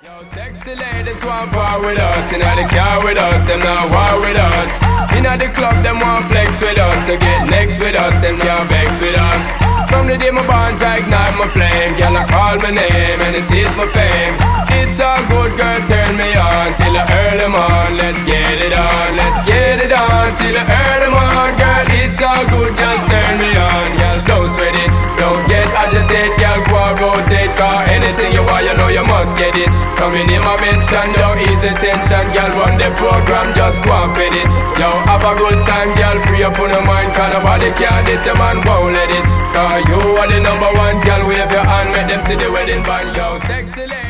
Sexy ladies want war with us. Inna the car with us, them not war with us. Inna the club, them want flex with us. To get next with us, them can't vex with us. From the day my bond, I ignite my flame. Girl, I call my name and it is my fame. It's a good girl, turn me on till I earn them on. Let's get it on, let's get it on till I earn them on. Girl, it's all good, just turn me on. Girl, don't sweat it, don't get agitated. Girl, go and rotate, cause anything you want, you know you must get it. Coming in my mention, don't ease the tension. Girl, run the program, just go and fit it. Yo, have a good time, girl, free up on your mind. Cause nobody can this, your man won't let it. Cause you are the number one, girl, wave your hand, make them see the wedding band. Yo, sexy lady.